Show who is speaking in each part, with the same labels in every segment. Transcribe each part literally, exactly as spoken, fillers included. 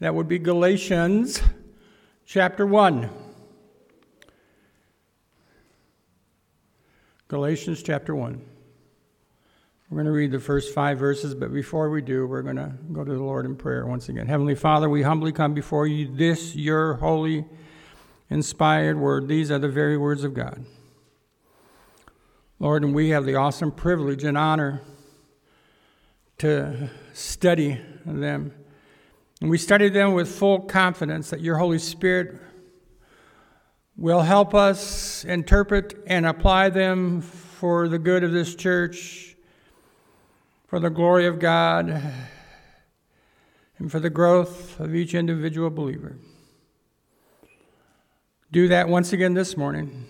Speaker 1: That would be Galatians chapter one. Galatians chapter one. We're going to read the first five verses, but before we do, we're going to go to the Lord in prayer once again. Heavenly Father, we humbly come before you, this your holy, inspired word. These are the very words of God. Lord, and we have the awesome privilege and honor to study them. And we study them with full confidence that your Holy Spirit will help us interpret and apply them for the good of this church, for the glory of God, and for the growth of each individual believer. Do that once again this morning.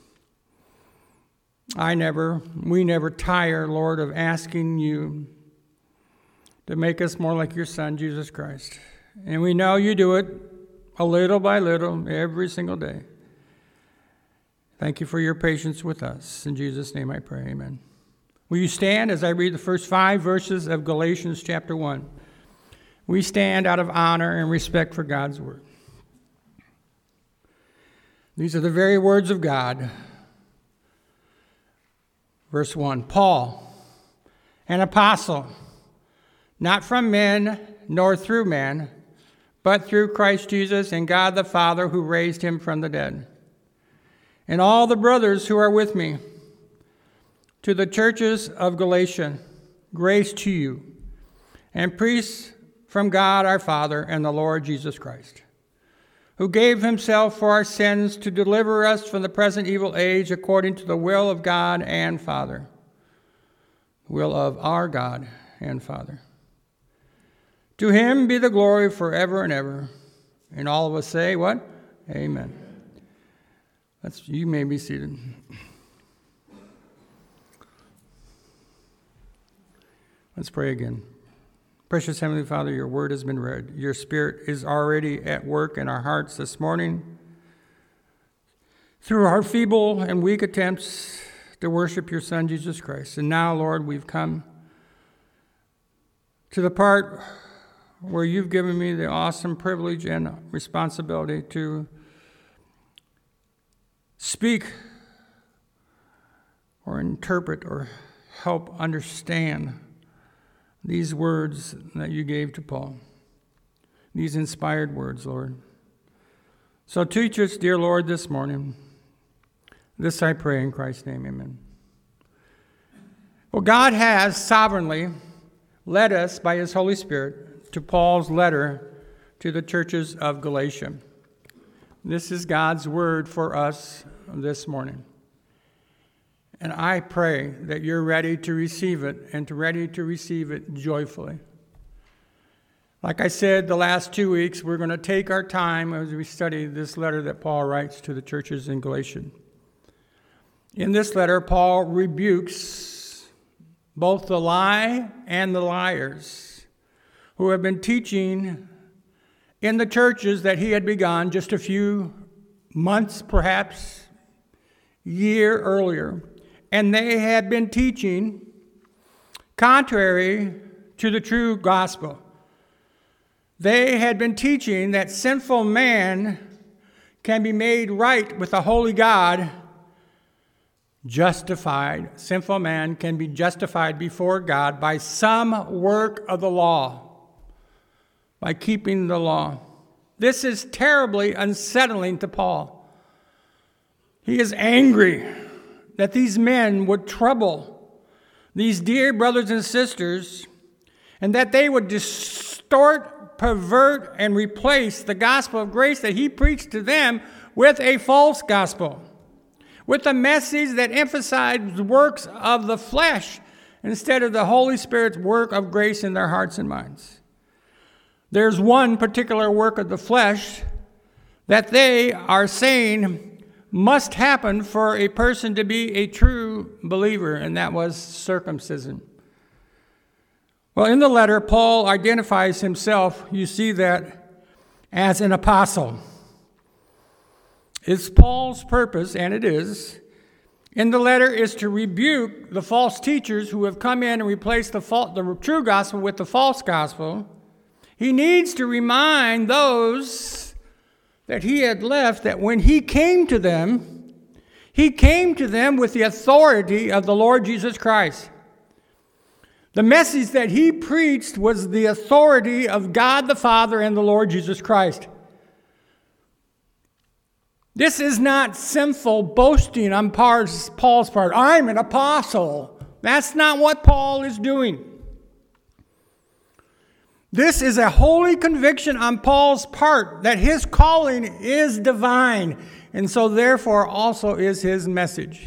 Speaker 1: I never, we never tire, Lord, of asking you to make us more like your Son, Jesus Christ. And we know you do it a little by little every single day. Thank you for your patience with us. In Jesus' name I pray, amen. Will you stand as I read the first five verses of Galatians chapter one? We stand out of honor and respect for God's word. These are the very words of God. Verse one, Paul, an apostle, not from men, nor through man, but through Christ Jesus and God the Father who raised him from the dead. And all the brothers who are with me, to the churches of Galatia, grace to you, and peace from God our Father and the Lord Jesus Christ, who gave himself for our sins to deliver us from the present evil age according to the will of God and Father, will of our God and Father. To him be the glory forever and ever. And all of us say, what? Amen. That's, you may be seated. Let's pray again. Precious Heavenly Father, your word has been read. Your Spirit is already at work in our hearts this morning. Through our feeble and weak attempts to worship your Son, Jesus Christ. And now, Lord, we've come to the part where you've given me the awesome privilege and responsibility to speak or interpret or help understand these words that you gave to Paul, these inspired words, Lord. So teach us, dear Lord, this morning. This I pray in Christ's name, amen. Well, God has sovereignly led us by his Holy Spirit to Paul's letter to the churches of Galatia. This is God's word for us this morning. And I pray that you're ready to receive it and to ready to receive it joyfully. Like I said, the last two weeks, we're going to take our time as we study this letter that Paul writes to the churches in Galatia. In this letter, Paul rebukes both the lie and the liars who have been teaching in the churches that he had begun just a few months, perhaps year earlier. And they had been teaching contrary to the true gospel. They had been teaching that sinful man can be made right with a holy God, justified. Sinful man can be justified before God by some work of the law, by keeping the law. This is terribly unsettling to Paul. He is angry that these men would trouble these dear brothers and sisters, and that they would distort, pervert, and replace the gospel of grace that he preached to them with a false gospel, with a message that emphasized works of the flesh instead of the Holy Spirit's work of grace in their hearts and minds. There's one particular work of the flesh that they are saying must happen for a person to be a true believer, and that was circumcision. Well, in the letter, Paul identifies himself, you see that, as an apostle. It's Paul's purpose, and it is, in the letter is to rebuke the false teachers who have come in and replaced the, false, the true gospel with the false gospel. He needs to remind those that he had left that when he came to them, he came to them with the authority of the Lord Jesus Christ. The message that he preached was the authority of God the Father and the Lord Jesus Christ. This is not sinful boasting on Paul's part. I'm an apostle. That's not what Paul is doing. This is a holy conviction on Paul's part that his calling is divine, and so therefore also is his message.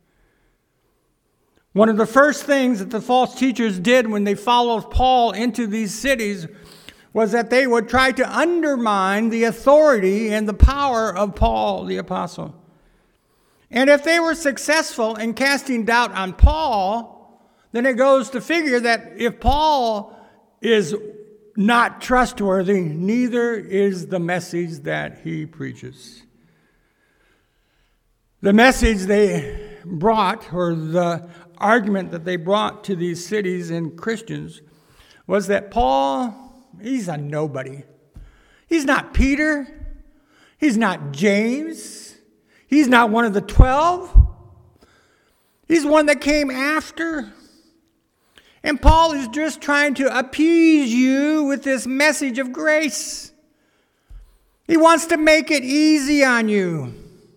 Speaker 1: One of the first things that the false teachers did when they followed Paul into these cities was that they would try to undermine the authority and the power of Paul the apostle. And if they were successful in casting doubt on Paul, then it goes to figure that if Paul is not trustworthy, neither is the message that he preaches. The message they brought, or the argument that they brought to these cities and Christians, was that Paul, he's a nobody. He's not Peter. He's not James. He's not one of the twelve. He's one that came after. And Paul is just trying to appease you with this message of grace. He wants to make it easy on you.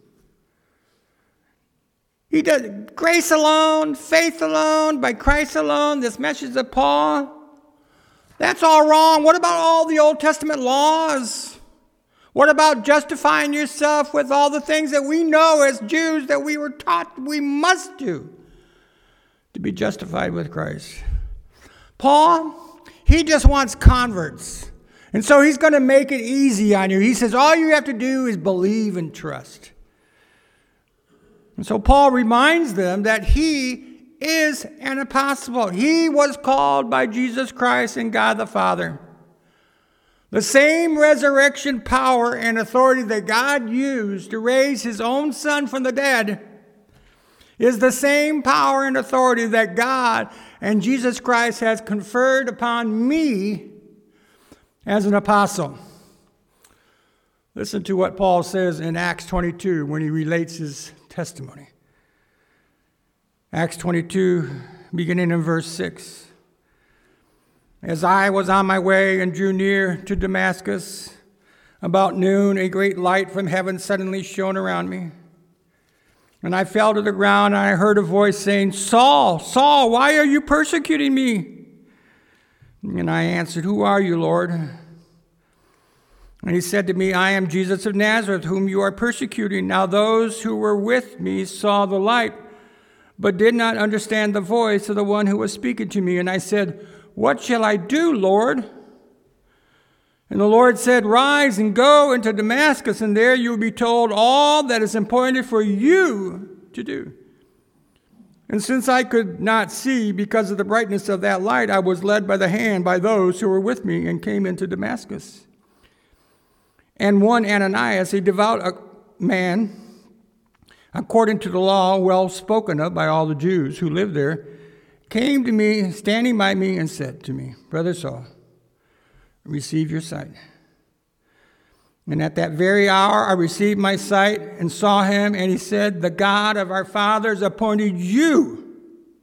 Speaker 1: He does grace alone, faith alone, by Christ alone, this message of Paul. That's all wrong. What about all the Old Testament laws? What about justifying yourself with all the things that we know as Jews that we were taught we must do to be justified with Christ? Paul, he just wants converts. And so he's going to make it easy on you. He says all you have to do is believe and trust. And so Paul reminds them that he is an apostle. He was called by Jesus Christ and God the Father. The same resurrection power and authority that God used to raise his own son from the dead is the same power and authority that God and Jesus Christ has conferred upon me as an apostle. Listen to what Paul says in Acts twenty-two when he relates his testimony. Acts twenty-two, beginning in verse six. As I was on my way and drew near to Damascus, about noon, a great light from heaven suddenly shone around me. And I fell to the ground, and I heard a voice saying, Saul, Saul, why are you persecuting me? And I answered, Who are you, Lord? And he said to me, I am Jesus of Nazareth, whom you are persecuting. Now those who were with me saw the light, but did not understand the voice of the one who was speaking to me. And I said, What shall I do, Lord? And the Lord said, Rise and go into Damascus, and there you will be told all that is appointed for you to do. And since I could not see because of the brightness of that light, I was led by the hand by those who were with me and came into Damascus. And one Ananias, a devout man, according to the law, well spoken of by all the Jews who lived there, came to me, standing by me, and said to me, Brother Saul, receive your sight. And at that very hour I received my sight and saw him, and he said, The God of our fathers appointed you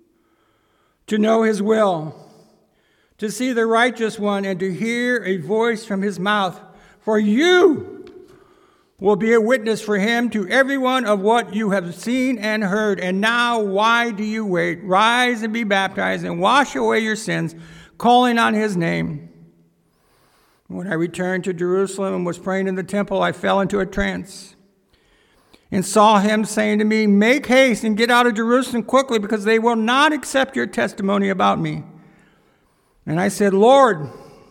Speaker 1: to know his will, to see the righteous one, and to hear a voice from his mouth. For you will be a witness for him to everyone of what you have seen and heard. And now why do you wait? Rise and be baptized and wash away your sins, calling on his name. When I returned to Jerusalem and was praying in the temple, I fell into a trance and saw him saying to me, Make haste and get out of Jerusalem quickly, because they will not accept your testimony about me. And I said, Lord,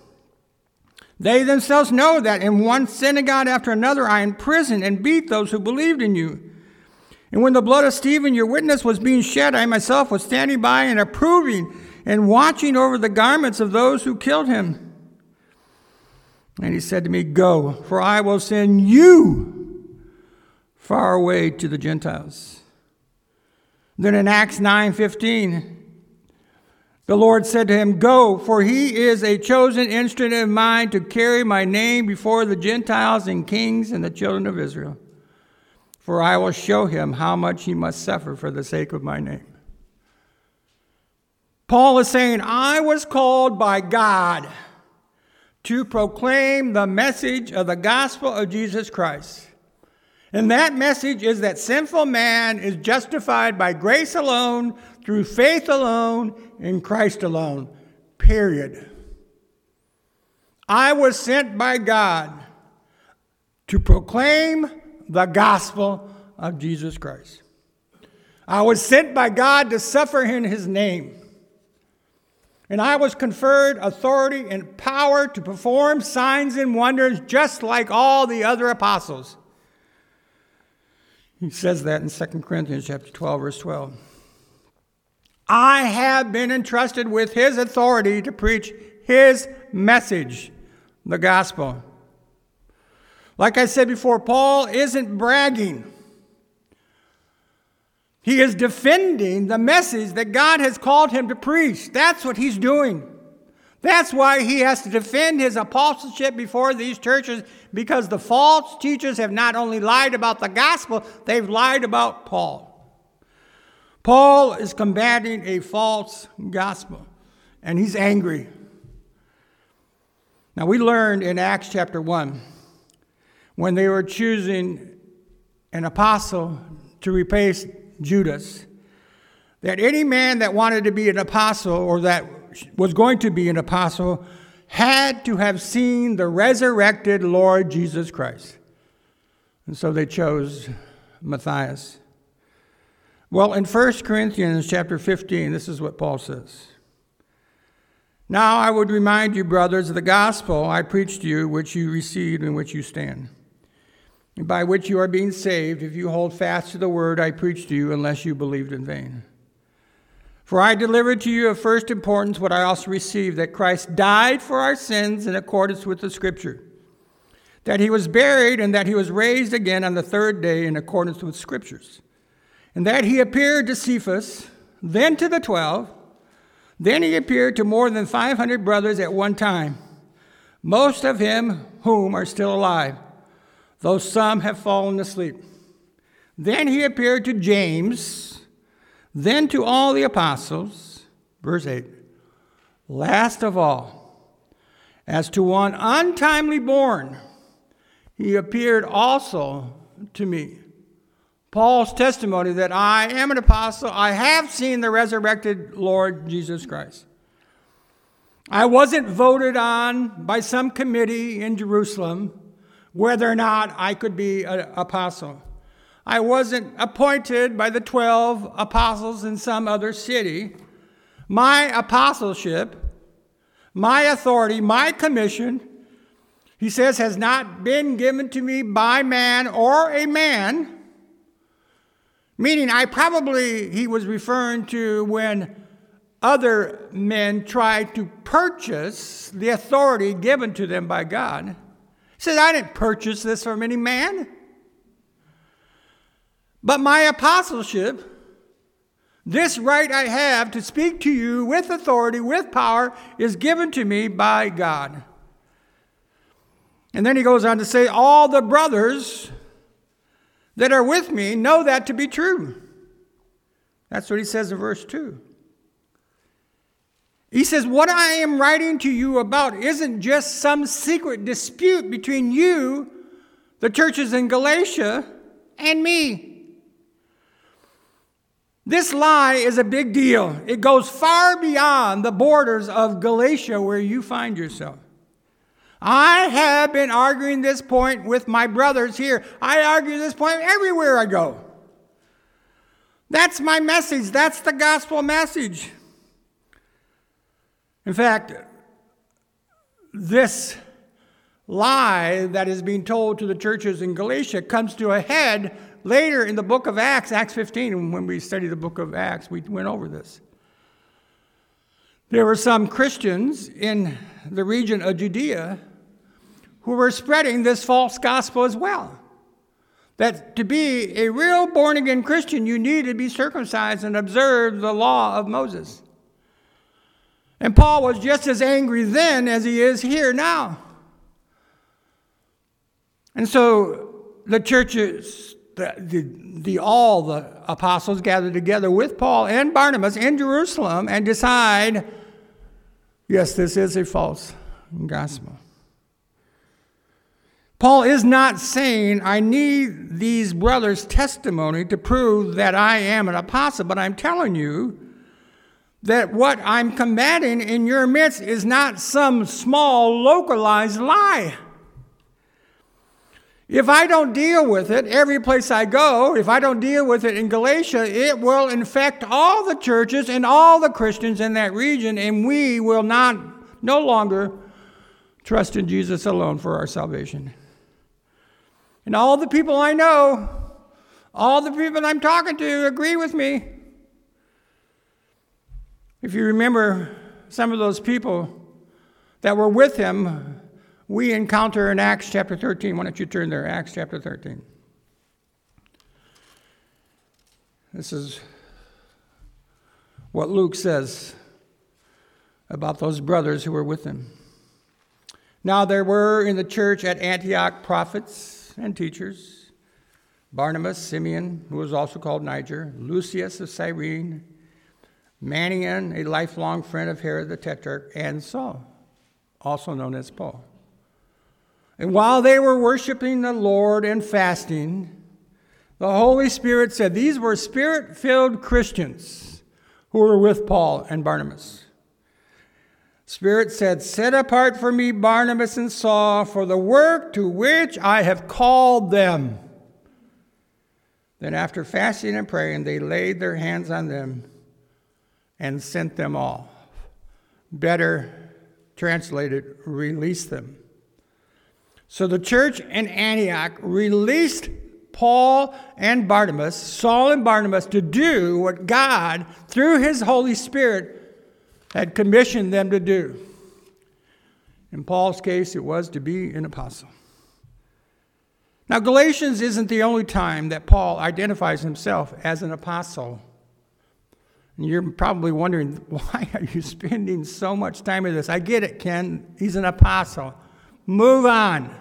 Speaker 1: they themselves know that in one synagogue after another I imprisoned and beat those who believed in you. And when the blood of Stephen, your witness, was being shed, I myself was standing by and approving and watching over the garments of those who killed him. And he said to me, Go, for I will send you far away to the Gentiles. Then in Acts nine fifteen, The Lord said to him, "Go, for he is a chosen instrument of mine to carry my name before the Gentiles and kings and the children of Israel. For I will show him how much he must suffer for the sake of my name." Paul is saying, I was called by God to proclaim the message of the gospel of Jesus Christ. And that message is that sinful man is justified by grace alone, through faith alone, in Christ alone. Period. I was sent by God to proclaim the gospel of Jesus Christ. I was sent by God to suffer in his name. And I was conferred authority and power to perform signs and wonders just like all the other apostles. He says that in Second Corinthians chapter twelve, verse twelve. I have been entrusted with his authority to preach his message, the gospel. Like I said before, Paul isn't bragging. He is defending the message that God has called him to preach. That's what he's doing. That's why he has to defend his apostleship before these churches, because the false teachers have not only lied about the gospel, they've lied about Paul. Paul is combating a false gospel, and he's angry. Now, we learned in Acts chapter one, when they were choosing an apostle to replace Judas, that any man that wanted to be an apostle or that was going to be an apostle had to have seen the resurrected Lord Jesus Christ. And so they chose Matthias. Well, in First Corinthians chapter fifteen, this is what Paul says. Now I would remind you, brothers, of the gospel I preached to you, which you received and which you stand, and by which you are being saved, if you hold fast to the word I preached to you, unless you believed in vain. For I delivered to you of first importance what I also received, that Christ died for our sins in accordance with the Scripture, that he was buried, and that he was raised again on the third day in accordance with Scriptures, and that he appeared to Cephas, then to the twelve, then he appeared to more than five hundred brothers at one time, most of them whom are still alive, though some have fallen asleep. Then he appeared to James, then to all the apostles. Verse eight. Last of all, as to one untimely born, he appeared also to me. Paul's testimony that I am an apostle, I have seen the resurrected Lord Jesus Christ. I wasn't voted on by some committee in Jerusalem whether or not I could be an apostle. I wasn't appointed by the twelve apostles in some other city. My apostleship, my authority, my commission, he says, has not been given to me by man or a man. Meaning, I probably, he was referring to when other men tried to purchase the authority given to them by God. He says, I didn't purchase this from any man. But my apostleship, this right I have to speak to you with authority, with power, is given to me by God. And then he goes on to say, all the brothers that are with me know that to be true. That's what he says in verse two. He says, what I am writing to you about isn't just some secret dispute between you, the churches in Galatia, and me. This lie is a big deal. It goes far beyond the borders of Galatia where you find yourself. I have been arguing this point with my brothers here. I argue this point everywhere I go. That's my message. That's the gospel message. In fact, this lie that is being told to the churches in Galatia comes to a head later in the book of Acts, Acts fifteen. When we studied the book of Acts, we went over this. There were some Christians in the region of Judea who were spreading this false gospel as well. That to be a real born-again Christian, you need to be circumcised and observe the law of Moses. And Paul was just as angry then as he is here now. And so the churches, the, the, the all the apostles gathered together with Paul and Barnabas in Jerusalem and decide, yes, this is a false gospel. Paul is not saying, I need these brothers' testimony to prove that I am an apostle, but I'm telling you that what I'm combating in your midst is not some small, localized lie. If I don't deal with it every place I go, if I don't deal with it in Galatia, it will infect all the churches and all the Christians in that region, and we will not, no longer trust in Jesus alone for our salvation. And all the people I know, all the people I'm talking to agree with me. If you remember some of those people that were with him, we encounter in Acts chapter thirteen. Why don't you turn there, Acts chapter thirteen. This is what Luke says about those brothers who were with him. Now there were in the church at Antioch prophets and teachers, Barnabas, Simeon, who was also called Niger, Lucius of Cyrene, Manaen, a lifelong friend of Herod the Tetrarch, and Saul, also known as Paul. And while they were worshiping the Lord and fasting, the Holy Spirit said, these were Spirit-filled Christians who were with Paul and Barnabas. Spirit said, set apart for me Barnabas and Saul for the work to which I have called them. Then after fasting and praying, they laid their hands on them and sent them off. Better translated, released them. So the church in Antioch released Paul and Barnabas, Saul and Barnabas, to do what God, through his Holy Spirit, had commissioned them to do. In Paul's case, it was to be an apostle. Now, Galatians isn't the only time that Paul identifies himself as an apostle. And you're probably wondering, why are you spending so much time with this? I get it, Ken. He's an apostle. Move on.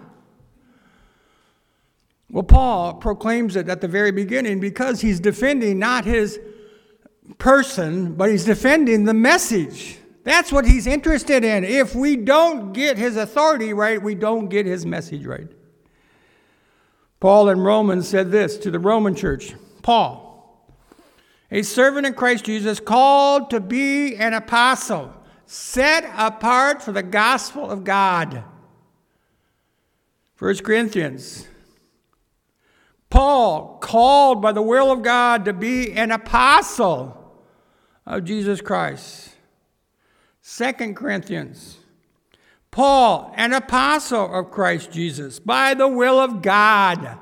Speaker 1: Well, Paul proclaims it at the very beginning because he's defending not his person, but he's defending the message. That's what he's interested in. If we don't get his authority right, we don't get his message right. Paul in Romans said this to the Roman church, Paul, a servant in Christ Jesus, called to be an apostle, set apart for the gospel of God. First Corinthians, Paul, called by the will of God to be an apostle of Jesus Christ. Second Corinthians, Paul, an apostle of Christ Jesus by the will of God.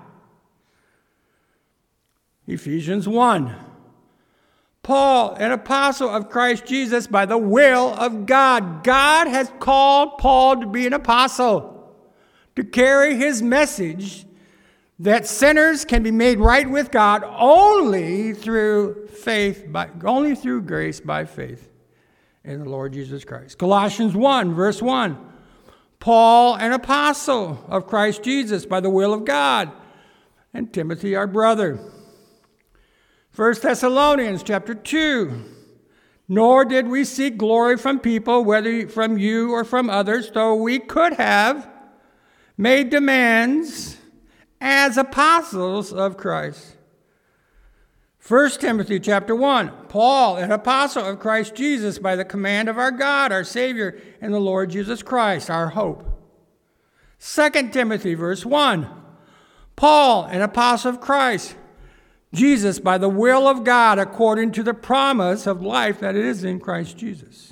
Speaker 1: Ephesians one, Paul, an apostle of Christ Jesus by the will of God. God has called Paul to be an apostle, to carry his message that sinners can be made right with God only through faith, by, only through grace by faith in the Lord Jesus Christ. Colossians one, verse one. Paul, an apostle of Christ Jesus by the will of God, and Timothy, our brother. First Thessalonians chapter two. Nor did we seek glory from people, whether from you or from others, though we could have made demands as apostles of Christ. First Timothy chapter one, Paul, an apostle of Christ Jesus by the command of our God, our Savior, and the Lord Jesus Christ, our hope. Second Timothy verse one, Paul, an apostle of Christ, Jesus by the will of God, according to the promise of life that is in Christ Jesus.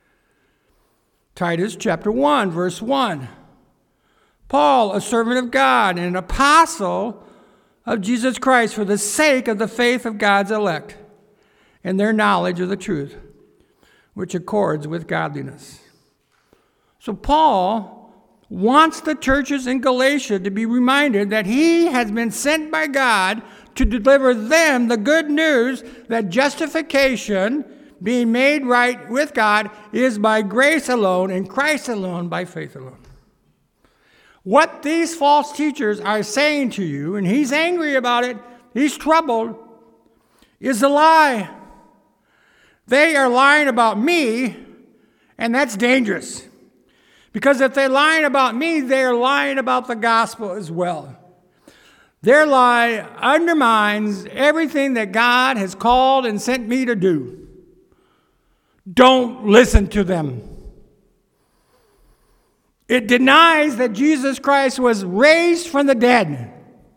Speaker 1: Titus chapter one, verse one, Paul, a servant of God and an apostle of Jesus Christ for the sake of the faith of God's elect and their knowledge of the truth, which accords with godliness. So Paul wants the churches in Galatia to be reminded that he has been sent by God to deliver them the good news that justification being made right with God is by grace alone, in Christ alone, by faith alone. What these false teachers are saying to you, and he's angry about it, he's troubled, is a lie. They are lying about me, and that's dangerous. Because if they're lying about me, they are lying about the gospel as well. Their lie undermines everything that God has called and sent me to do. Don't listen to them. It denies that Jesus Christ was raised from the dead.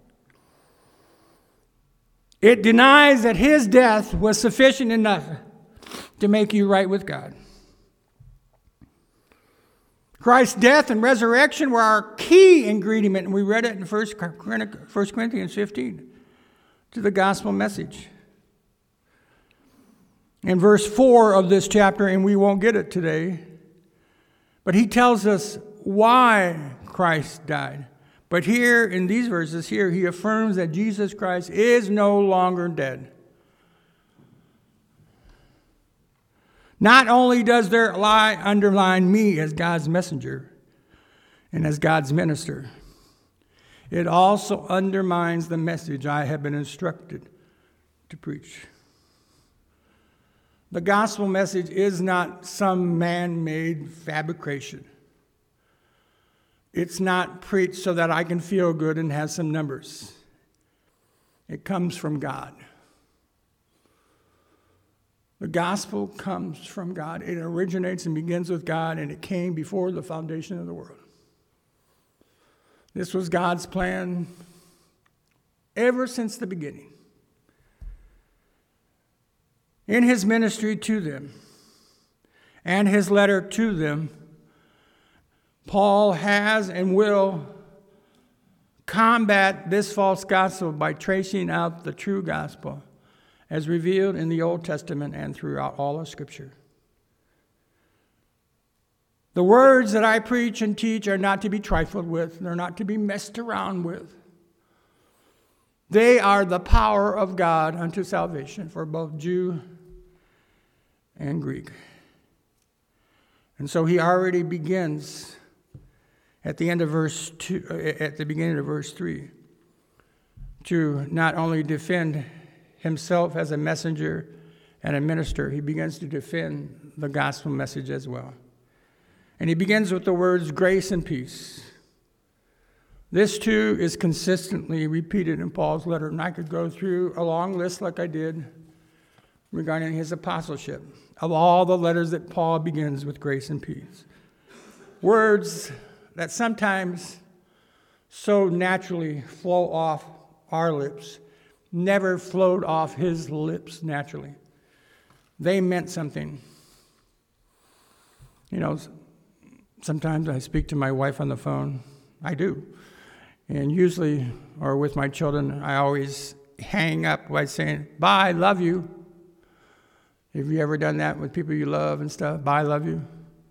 Speaker 1: It denies that his death was sufficient enough to make you right with God. Christ's death and resurrection were our key ingredient, and we read it in First Corinthians fifteen, to the gospel message. In verse four of this chapter, and we won't get it today, but he tells us why Christ died. But here, in these verses here, he affirms that Jesus Christ is no longer dead. Not only does their lie undermine me as God's messenger and as God's minister, it also undermines the message I have been instructed to preach. The gospel message is not some man-made fabrication. It's not preached so that I can feel good and have some numbers. It comes from God. The gospel comes from God. It originates and begins with God, and it came before the foundation of the world. This was God's plan ever since the beginning. In his ministry to them and his letter to them, Paul has and will combat this false gospel by tracing out the true gospel as revealed in the Old Testament and throughout all of Scripture. The words that I preach and teach are not to be trifled with. They're not to be messed around with. They are the power of God unto salvation for both Jew and Greek. And so he already begins at the end of verse two, at the beginning of verse three, to not only defend himself as a messenger and a minister, he begins to defend the gospel message as well. And he begins with the words grace and peace. This too is consistently repeated in Paul's letter, and I could go through a long list like I did regarding his apostleship of all the letters that Paul begins with grace and peace. Words that sometimes so naturally flow off our lips never flowed off his lips naturally. They meant something. You know, sometimes I speak to my wife on the phone. I do. And usually, or with my children, I always hang up by saying, bye, love you. Have you ever done that with people you love and stuff? Bye, love you.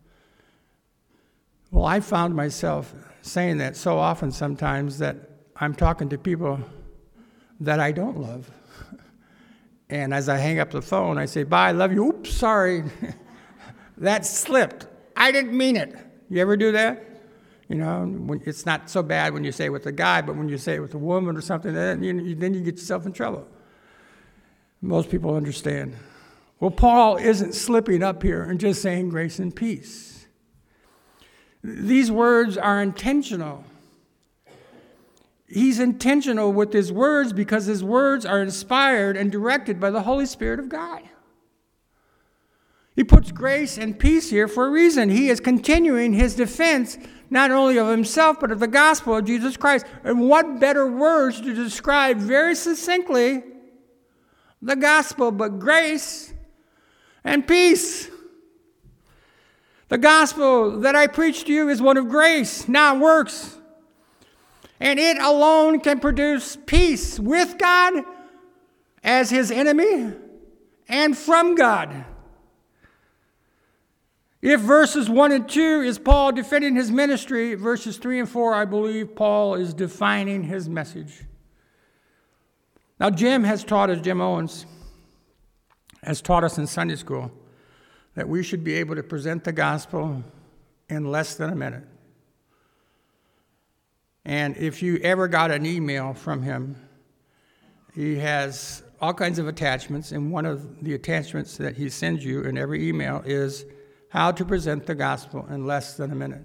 Speaker 1: Well, I found myself saying that so often sometimes that I'm talking to people that I don't love. And as I hang up the phone, I say, bye, love you. Oops, sorry. That slipped. I didn't mean it. You ever do that? You know, when, it's not so bad when you say it with a guy, but when you say it with a woman or something, then you, then you get yourself in trouble. Most people understand. Well, Paul isn't slipping up here and just saying grace and peace. These words are intentional. He's intentional with his words because his words are inspired and directed by the Holy Spirit of God. He puts grace and peace here for a reason. He is continuing his defense not only of himself, but of the gospel of Jesus Christ. And what better words to describe very succinctly the gospel but grace and peace? The gospel that I preach to you is one of grace, not works. And it alone can produce peace with God as his enemy and from God. If verses one and two is Paul defending his ministry, verses three and four, I believe Paul is defining his message. Now, Jim has taught us, Jim Owens has taught us in Sunday school that we should be able to present the gospel in less than a minute. And if you ever got an email from him, he has all kinds of attachments, and one of the attachments that he sends you in every email is how to present the gospel in less than a minute.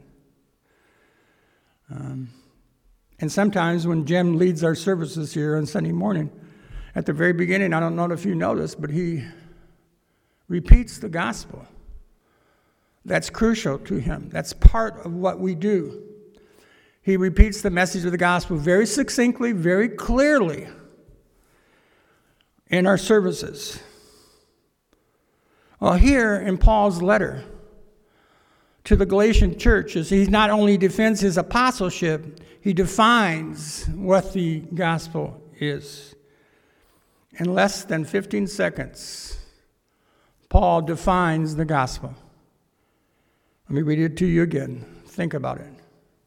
Speaker 1: Um, and sometimes when Jim leads our services here on Sunday morning, at the very beginning, I don't know if you noticed, but he repeats the gospel. That's crucial to him. That's part of what we do. He repeats the message of the gospel very succinctly, very clearly in our services. Well, here in Paul's letter to the Galatian church, is he not only defends his apostleship, he defines what the gospel is. In less than fifteen seconds, Paul defines the gospel. Let me read it to you again. Think about it.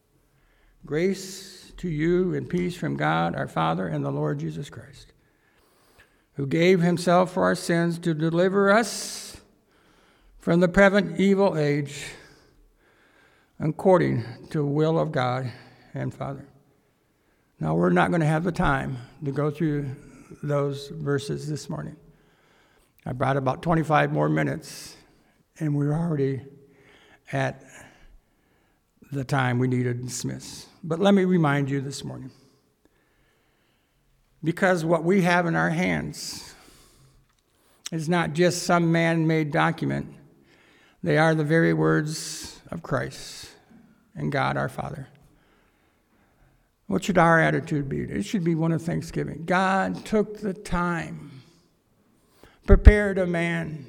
Speaker 1: Grace to you and peace from God our Father and the Lord Jesus Christ, who gave himself for our sins to deliver us from the present evil age, according to the will of God and Father. Now, we're not going to have the time to go through those verses this morning. I brought about twenty-five more minutes, and we're already at the time we need to dismiss. But let me remind you this morning, because what we have in our hands is not just some man-made document. They are the very words of Christ and God our Father. What should our attitude be? It should be one of thanksgiving. God took the time, prepared a man,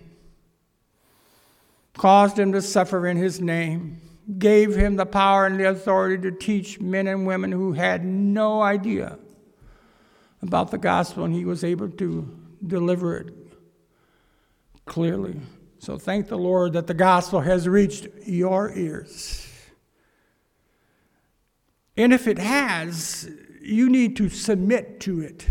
Speaker 1: caused him to suffer in his name, gave him the power and the authority to teach men and women who had no idea about the gospel, and he was able to deliver it clearly. So thank the Lord that the gospel has reached your ears. And if it has, you need to submit to it.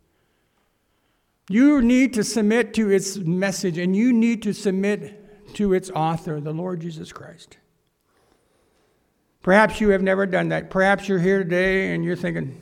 Speaker 1: You need to submit to its message, and you need to submit to its author, the Lord Jesus Christ. Perhaps you have never done that. Perhaps you're here today and you're thinking,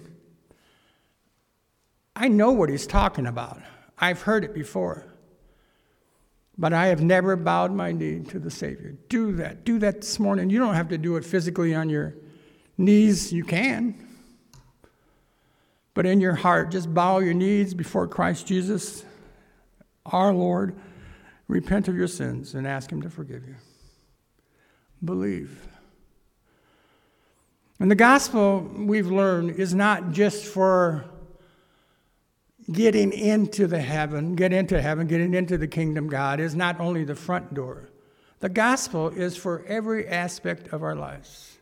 Speaker 1: I know what he's talking about. I've heard it before. But I have never bowed my knee to the Savior. Do that. Do that this morning. You don't have to do it physically on your knees. You can. But in your heart, just bow your knees before Christ Jesus, our Lord. Repent of your sins and ask him to forgive you. Believe. And the gospel, we've learned, is not just for getting into the heaven, get into heaven, getting into the kingdom. God is not only the front door. The gospel is for every aspect of our lives.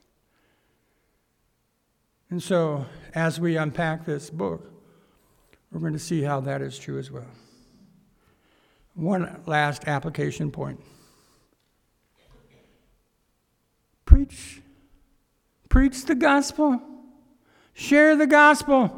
Speaker 1: And so, as we unpack this book, we're going to see how that is true as well. One last application point. Preach. Preach the gospel. Share the gospel.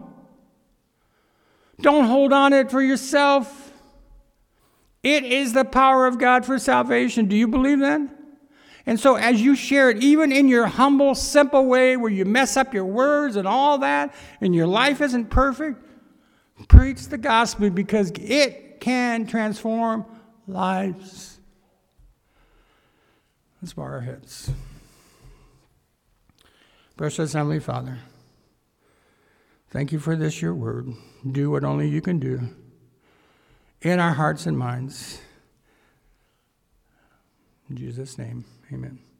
Speaker 1: Don't hold on to it for yourself. It is the power of God for salvation. Do you believe that? And so as you share it, even in your humble, simple way where you mess up your words and all that, and your life isn't perfect, preach the gospel because it can transform lives. Let's bow our heads. Precious Heavenly Father, thank you for this, your word. Do what only you can do in our hearts and minds. In Jesus' name, amen.